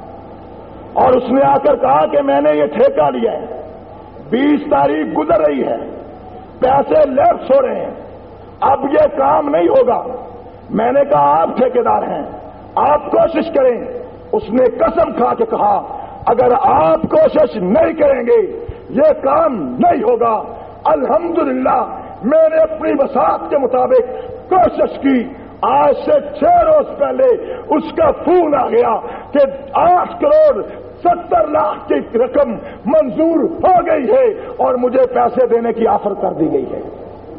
اور اس نے آ کر کہا کہ میں نے یہ ٹھیکہ لیا ہے، بیس تاریخ گزر رہی ہے، پیسے لیپس ہو رہے ہیں، اب یہ کام نہیں ہوگا۔ میں نے کہا آپ ٹھیکیدار ہیں، آپ کوشش کریں۔ اس نے قسم کھا کے کہا اگر آپ کوشش نہیں کریں گے یہ کام نہیں ہوگا۔ الحمدللہ میں نے اپنی وسعت کے مطابق کوشش کی، آج سے چھ روز پہلے اس کا فون آ گیا کہ آٹھ کروڑ ستر لاکھ کی رقم منظور ہو گئی ہے اور مجھے پیسے دینے کی آفر کر دی گئی ہے،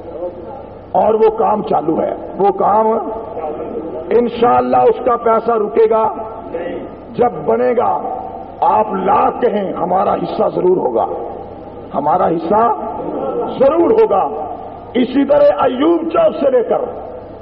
اور وہ کام چالو ہے۔ وہ کام انشاءاللہ اس کا پیسہ رکے گا، جب بنے گا آپ لاکھ کہیں ہمارا حصہ ضرور ہوگا، ہمارا حصہ ضرور ہوگا۔ اسی طرح ایوب چوک سے لے کر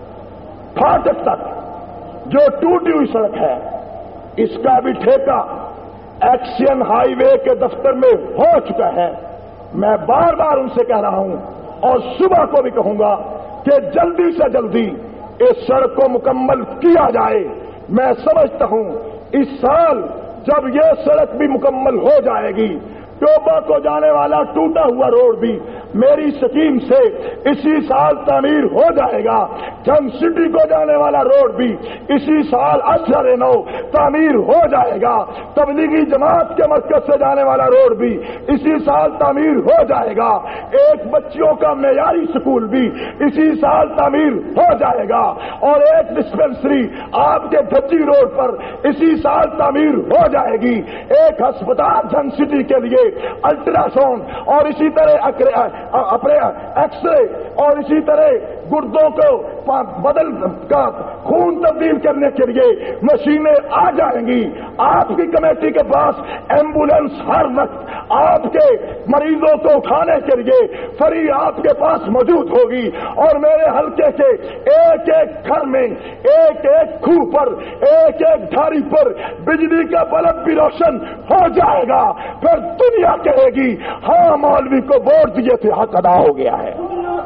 پھاٹک تک جو ٹوٹی ہوئی سڑک ہے اس کا بھی ٹھیکہ ایکسین ہائی وے کے دفتر میں ہو چکا ہے۔ میں بار بار ان سے کہہ رہا ہوں اور صبح کو بھی کہوں گا کہ جلدی سے جلدی اس سڑک کو مکمل کیا جائے۔ میں سمجھتا ہوں اس سال جب یہ سڑک بھی مکمل ہو جائے گی ٹوبا کو جانے والا ٹوٹا ہوا روڈ بھی میری سکیم سے اسی سال تعمیر ہو جائے گا. جنگ سٹی کو جانے والا روڈ بھی اسی سال اشہر نو تعمیر ہو جائے گا. تبلیغی جماعت کے مرکز سے جانے والا روڈ بھی اسی سال تعمیر ہو جائے گا. ایک بچیوں کا معیاری اسکول بھی اسی سال تعمیر ہو جائے گا. اور ایک ڈسپنسری آپ کے دھچی روڈ پر اسی سال تعمیر ہو جائے گی. ایک ہسپتال جنگ سٹی کے لیے الٹرا ساؤنڈ اور اسی طرح اپنے ایکس رے اور اسی طرح گردوں کو بدل کا خون تبدیل کرنے کے لیے مشینیں آ جائیں گی. آپ کی کمیٹی کے پاس ایمبولینس ہر وقت آپ کے مریضوں کو اٹھانے کے لیے فری آپ کے پاس موجود ہوگی. اور میرے حلقے کے ایک ایک گھر میں ایک ایک کھو پر ایک ایک دھاری پر بجلی کا بلب بھی روشن ہو جائے گا. پھر دنیا کہے گی ہاں مولوی کو ووٹ دیے تھے, حق ادا ہو گیا ہے.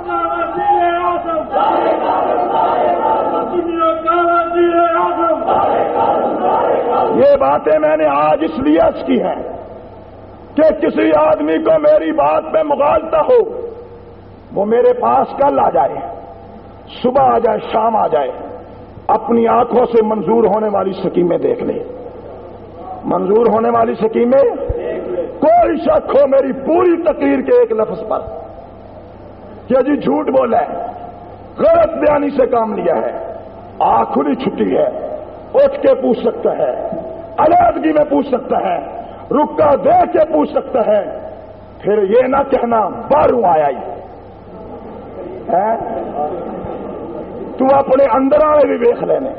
یہ باتیں میں نے آج اس لیے عرض کی ہیں کہ کسی آدمی کو میری بات پہ مغالطہ ہو, وہ میرے پاس کل آ جائے, صبح آ جائے, شام آ جائے, اپنی آنکھوں سے منظور ہونے والی سکیمیں دیکھ لے. منظور ہونے والی سکیمیں کوئی شک ہو میری پوری تقریر کے ایک لفظ پر کہ جی جھوٹ بولا ہے, غلط بیانی سے کام لیا ہے, آنکھ کھلی چھٹی ہے, اٹھ کے پوچھ سکتا ہے, علیحدگی میں پوچھ سکتا ہے, رکا دے کے پوچھ سکتا ہے. پھر یہ نہ کہنا باروں آیا ہی ہے. تو اپنے اندر والے بھی دیکھ لینے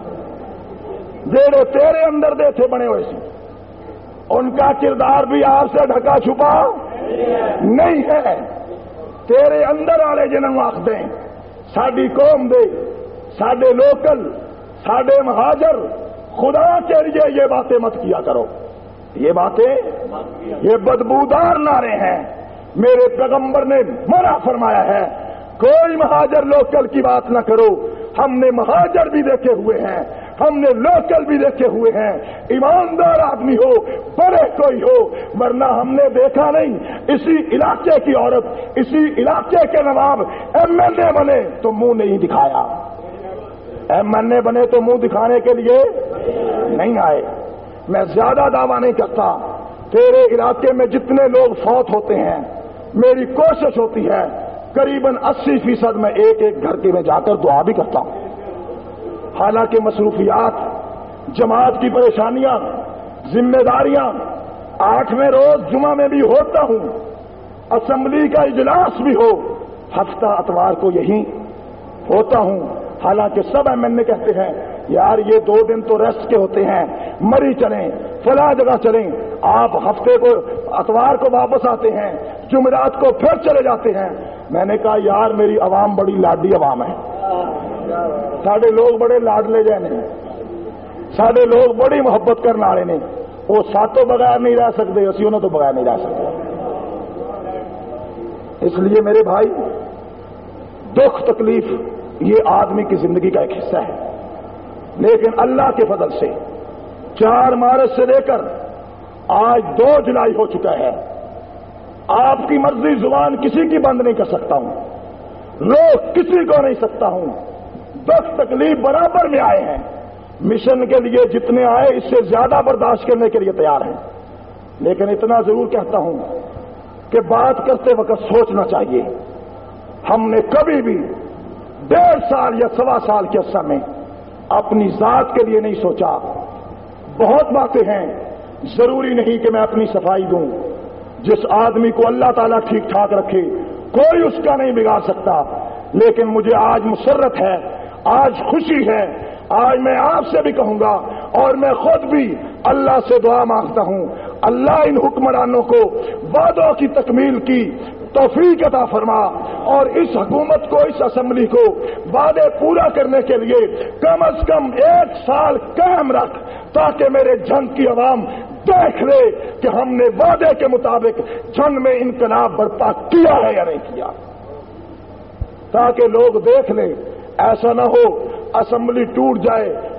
جیڑے تیرے اندر دے تھے بنے ہوئے سی, ان کا کردار بھی آپ سے ڈھکا چھپا نہیں ہے. تیرے اندر والے جنہوں آخ دیں ساڈی قوم دے, ساڈے لوکل, ساڈے مہاجر, خدا کے لیے یہ باتیں مت کیا کرو. یہ باتیں یہ بدبودار نعرے ہیں. میرے پیغمبر نے منع فرمایا ہے کوئی مہاجر لوکل کی بات نہ کرو. ہم نے مہاجر بھی دیکھے ہوئے ہیں, ہم نے لوکل بھی دیکھے ہوئے ہیں. ایماندار آدمی ہو, بڑے کوئی ہو, ورنہ ہم نے دیکھا نہیں اسی علاقے کی عورت, اسی علاقے کے نواب ایم ایل اے بنے تو منہ نہیں دکھایا. ایم ایل اے بنے تو منہ دکھانے کے لیے نہیں آئے. میں زیادہ دعویٰ نہیں کرتا. تیرے علاقے میں جتنے لوگ فوت ہوتے ہیں میری کوشش ہوتی ہے قریباً اسی فیصد میں ایک ایک گھر کے میں جا کر دعا بھی کرتا ہوں. حالانکہ مصروفیات, جماعت کی پریشانیاں, ذمہ داریاں, آٹھویں روز جمعہ میں بھی ہوتا ہوں, اسمبلی کا اجلاس بھی ہو, ہفتہ اتوار کو یہی ہوتا ہوں. حالانکہ سب ایم این اے کہتے ہیں یار یہ دو دن تو ریسٹ کے ہوتے ہیں, مری چلیں, فلاں جگہ چلیں. آپ ہفتے کو اتوار کو واپس آتے ہیں, جمعرات کو پھر چلے جاتے ہیں. میں نے کہا یار میری عوام بڑی لاڈلی عوام ہے, ساڈے لوگ بڑے لاڈلے جائے نے, ساڈے لوگ بڑی محبت کرنے والے نے. وہ ساتوں بغیر نہیں رہ سکتے, اسی انہوں تو بغیر نہیں رہ سکتے. اس لیے میرے بھائی دکھ تکلیف یہ آدمی کی زندگی کا ایک حصہ ہے. لیکن اللہ کے فضل سے چار مارچ سے لے کر آج دو جولائی ہو چکا ہے. آپ کی مرضی زبان کسی کی بند نہیں کر سکتا ہوں, روک کسی کو نہیں سکتا ہوں. دکھ تکلیف برابر میں آئے ہیں. مشن کے لیے جتنے آئے اس سے زیادہ برداشت کرنے کے لیے تیار ہیں. لیکن اتنا ضرور کہتا ہوں کہ بات کرتے وقت سوچنا چاہیے. ہم نے کبھی بھی ڈیڑھ سال یا سوا سال کے عرصہ میں اپنی ذات کے لیے نہیں سوچا. بہت باتیں ہیں, ضروری نہیں کہ میں اپنی صفائی دوں. جس آدمی کو اللہ تعالیٰ ٹھیک ٹھاک رکھے کوئی اس کا نہیں بگاڑ سکتا. لیکن مجھے آج مسرت ہے, آج خوشی ہے, آج میں آپ سے بھی کہوں گا اور میں خود بھی اللہ سے دعا مانگتا ہوں اللہ ان حکمرانوں کو وعدوں کی تکمیل کی توفیق عطا فرما اور اس حکومت کو, اس اسمبلی کو وعدے پورا کرنے کے لیے کم از کم ایک سال قائم رکھ تاکہ میرے جنگ کی عوام دیکھ لے کہ ہم نے وعدے کے مطابق جنگ میں انقلاب برپا کیا ہے یا نہیں کیا. تاکہ لوگ دیکھ لیں, ایسا نہ ہو اسمبلی ٹوٹ جائے,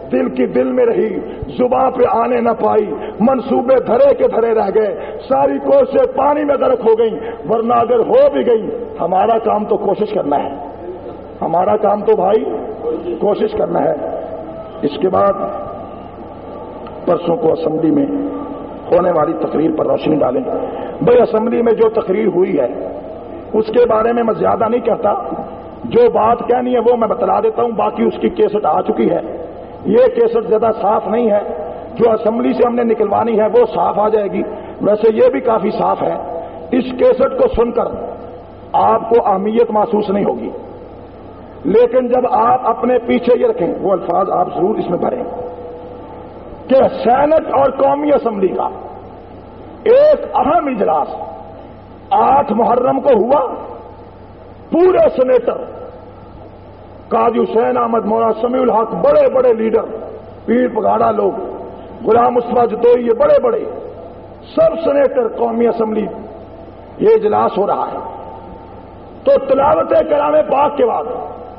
دل کی دل میں رہی، زباں پہ آنے نہ پائی، منصوبے دھرے کے دھرے رہ گئے، ساری کوششیں پانی میں غرق ہو گئیں، ورنہ اگر ہو بھی گئی ہمارا کام تو کوشش کرنا ہے، ہمارا کام تو بھائی کوشش کرنا ہے۔ اس کے بعد پرسوں کو اسمبلی میں ہونے والی تقریر پر روشنی ڈالیں۔ بھائی اسمبلی میں جو تقریر ہوئی ہے اس کے بارے میں میں زیادہ نہیں کہتا، جو بات کہنی ہے وہ میں بتلا دیتا ہوں، باقی اس کی کیسٹ آ چکی ہے۔ یہ کیسٹ زیادہ صاف نہیں ہے، جو اسمبلی سے ہم نے نکلوانی ہے وہ صاف آ جائے گی، ویسے یہ بھی کافی صاف ہے۔ اس کیسٹ کو سن کر آپ کو اہمیت محسوس نہیں ہوگی، لیکن جب آپ اپنے پیچھے یہ رکھیں، وہ الفاظ آپ ضرور اس میں بھریں کہ سینٹ اور قومی اسمبلی کا ایک اہم اجلاس آٹھ محرم کو ہوا، پورے سینیٹر قاضی حسین احمد، مولانا سمیع الحق، بڑے بڑے لیڈر، پیر پگاڑا لوگ، غلام مصطفیٰ جتوئی، یہ بڑے بڑے سب سینیٹر قومی اسمبلی یہ اجلاس ہو رہا ہے۔ تو تلاوت کلام پاک کے بعد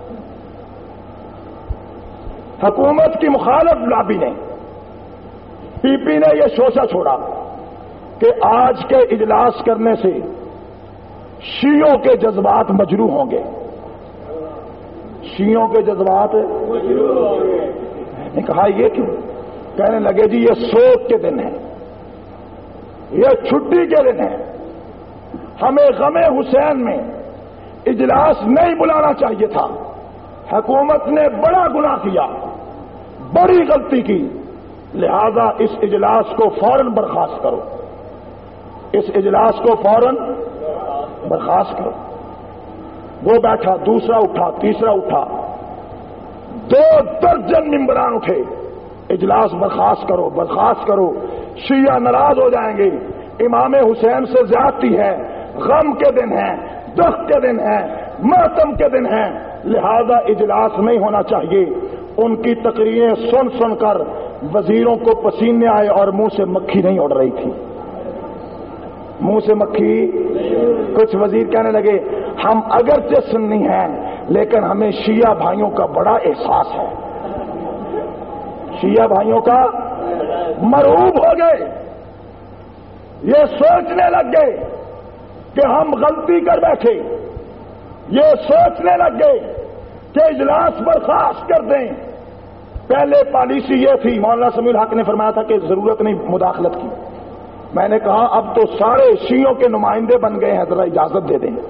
حکومت کی مخالف لابی نے، پی پی نے یہ شوشہ چھوڑا کہ آج کے اجلاس کرنے سے شیعوں کے جذبات مجروح ہوں گے، شیعوں کے جذبات مجروح ہوں گے۔ نے کہا یہ کیوں؟ کہنے لگے جی یہ سوگ کے دن ہے، یہ چھٹی کے دن ہے، ہمیں غم حسین میں اجلاس نہیں بلانا چاہیے تھا، حکومت نے بڑا گناہ کیا، بڑی غلطی کی، لہذا اس اجلاس کو فوراً برخاست کرو، اس اجلاس کو فوراً برخاست کرو۔ وہ بیٹھا، دوسرا اٹھا، تیسرا اٹھا، دو درجن ممبران اٹھے، اجلاس برخاست کرو، برخاست کرو، شیعہ ناراض ہو جائیں گے، امام حسین سے زیادتی ہے، غم کے دن ہے، دکھ کے دن ہے، ماتم کے دن ہے، لہذا اجلاس نہیں ہونا چاہیے۔ ان کی تقریریں سن سن کر وزیروں کو پسینے آئے اور منہ سے مکھی نہیں اڑ رہی تھی، منہ سے مکھی۔ کچھ وزیر کہنے لگے ہم اگرچہ سنی ہیں لیکن ہمیں شیعہ بھائیوں کا بڑا احساس ہے، شیعہ بھائیوں کا مرعوب ہو گئے، یہ سوچنے لگ گئے کہ ہم غلطی کر بیٹھے، یہ سوچنے لگ گئے کہ اجلاس برخاست کر دیں۔ پہلے پالیسی یہ تھی، مولانا سمیع الحق نے فرمایا تھا کہ ضرورت نہیں مداخلت کی، میں نے کہا اب تو سارے شیعوں کے نمائندے بن گئے ہیں، ذرا اجازت دے دیں،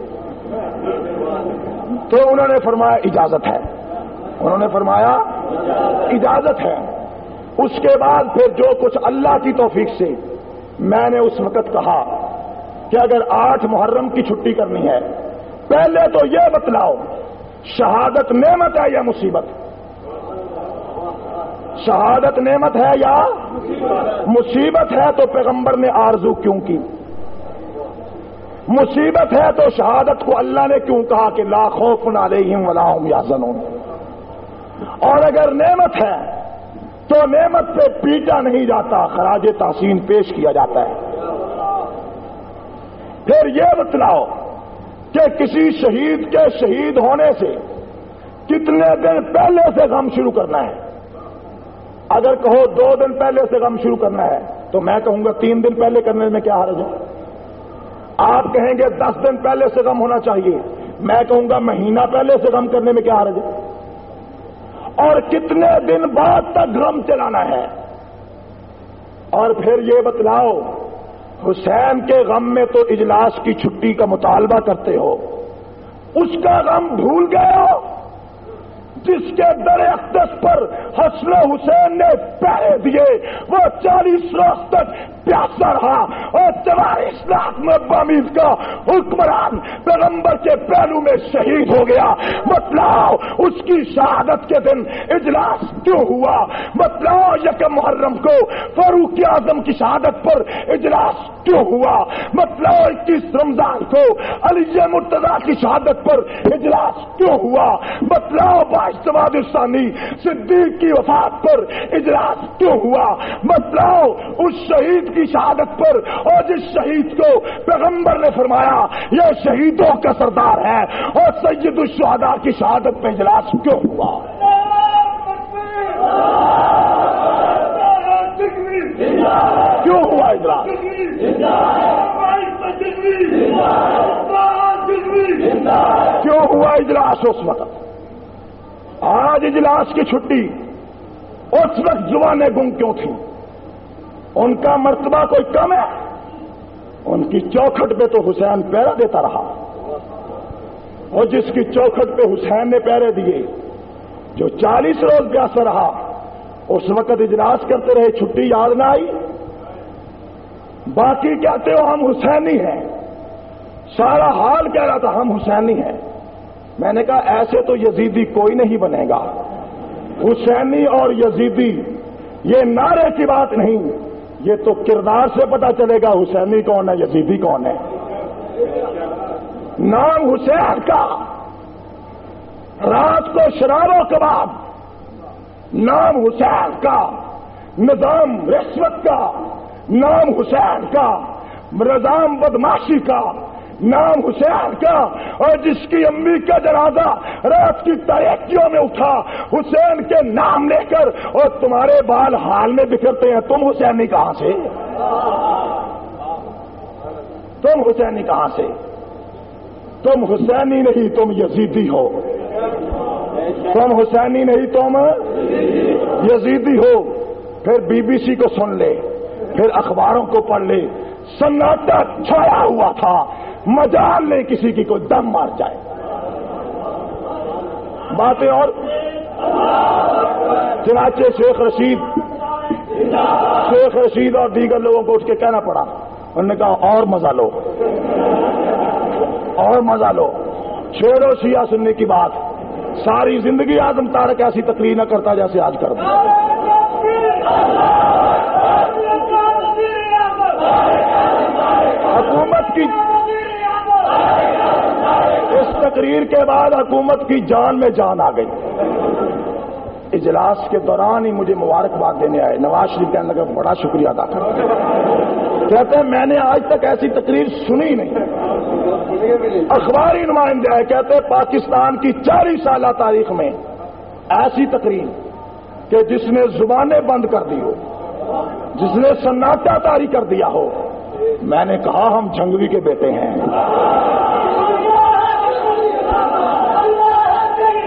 تو انہوں نے فرمایا اجازت ہے، انہوں نے فرمایا اجازت ہے۔ اس کے بعد پھر جو کچھ اللہ کی توفیق سے میں نے اس وقت کہا کہ اگر آٹھ محرم کی چھٹی کرنی ہے، پہلے تو یہ بتلاؤ شہادت نعمت ہے یا مصیبت؟ شہادت نعمت ہے یا مصیبت ہے؟ تو پیغمبر نے آرزو کیوں کی؟ مصیبت ہے تو شہادت کو اللہ نے کیوں کہا کہ لا خوف علیہم ولا هم یحزنون؟ اور اگر نعمت ہے تو نعمت پہ پیٹا نہیں جاتا، خراج تحسین پیش کیا جاتا ہے۔ پھر یہ بتلاؤ کہ کسی شہید کے شہید ہونے سے کتنے دن پہلے سے غم شروع کرنا ہے؟ اگر کہو دو دن پہلے سے غم شروع کرنا ہے تو میں کہوں گا تین دن پہلے کرنے میں کیا حرج ہے؟ آپ کہیں گے دس دن پہلے سے غم ہونا چاہیے، میں کہوں گا مہینہ پہلے سے غم کرنے میں کیا حرج ہے؟ اور کتنے دن بعد تک غم چلانا ہے؟ اور پھر یہ بتلاؤ حسین کے غم میں تو اجلاس کی چھٹی کا مطالبہ کرتے ہو، اس کا غم بھول گئے ہو جس کے در اقدس پر حسن حسین نے پہرے دیے، وہ چالیس روز تک پیاسا رہا اور چوالیس لاکھ مبامید کا حکمران پیغمبر کے پہلو میں شہید ہو گیا۔ بتلاؤ اس کی شہادت کے دن اجلاس کیوں ہوا؟ بتلاؤ یکم محرم کو فاروق اعظم کی شہادت پر اجلاس کیوں ہوا؟ بتلاؤ اکیس رمضان کو علی مرتضیٰ کی شہادت پر اجلاس کیوں ہوا؟ بتلاؤ بائیس جمادی الثانی صدیق کی وفات پر اجلاس کیوں ہوا؟ بتلاؤ اس شہید کی شہادت پر، اور جس شہید کو پیغمبر نے فرمایا یہ شہیدوں کا سردار ہے، اور سید الشہداء کی شہادت پہ اجلاس کیوں ہوا؟ کیوں ہوا اجلاس؟ کیوں ہوا اجلاس اس وقت؟ آج اجلاس کی چھٹی، اس وقت زبانیں گنگ کیوں تھیں؟ ان کا مرتبہ کوئی کم ہے؟ ان کی چوکھٹ پہ تو حسین پہرا دیتا رہا، اور جس کی چوکھٹ پہ حسین نے پہرے دیے، جو چالیس روز پیاسا رہا، اس وقت اجلاس کرتے رہے، چھٹی یاد نہ آئی؟ باقی کہتے ہو ہم حسینی ہیں، سارا حال کہہ رہا تھا ہم حسینی ہیں۔ میں نے کہا ایسے تو یزیدی کوئی نہیں بنے گا، حسینی اور یزیدی یہ نعرے کی بات نہیں، یہ تو کردار سے پتہ چلے گا حسینی کون ہے یزیدی کون ہے۔ نام حسین کا، رات کو شراب و کباب، نام حسین کا، نظام رشوت کا، نام حسین کا، نظام بدماشی کا، نام حسین کا، اور جس کی امی کا جنازہ رات کی تاریکیوں میں اٹھا حسین کے نام لے کر، اور تمہارے بال حال میں بکھرتے ہیں۔ تم حسینی کہاں سے؟ تم حسینی کہاں سے؟ تم حسینی نہیں، تم یزیدی ہو۔ تم حسینی نہیں، تم یزیدی ہو۔ پھر بی بی سی کو سن لے، پھر اخباروں کو پڑھ لے، سناٹا چھایا ہوا تھا، مجال نہیں کسی کی کوئی دم مار جائے۔ باتیں اور چنانچہ شیخ رشید شیخ رشید اور دیگر لوگوں کو اٹھ کے کہنا پڑا، انہوں نے کہا اور مزہ لو، اور مزہ لو، چھوڑو شیعہ سننے کی بات۔ ساری زندگی اعظم طارق ایسی تقریر نہ کرتا جیسے آج کر دیا۔ حکومت کی اس تقریر کے بعد حکومت کی جان میں جان آ گئی۔ اجلاس کے دوران ہی مجھے مبارکباد دینے آئے، نواز شریف کہنے لگا بڑا شکریہ ادا کرتا ہوں، کہتے ہیں میں نے آج تک ایسی تقریر سنی نہیں۔ اخباری نمائندے آئے، کہتے ہیں پاکستان کی چالیس سالہ تاریخ میں ایسی تقریر کہ جس نے زبانیں بند کر دی ہو، جس نے سناٹا طاری کر دیا ہو۔ میں نے کہا ہم جھنگوی کے بیٹے ہیں۔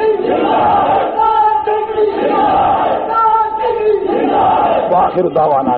وآخر دعوانا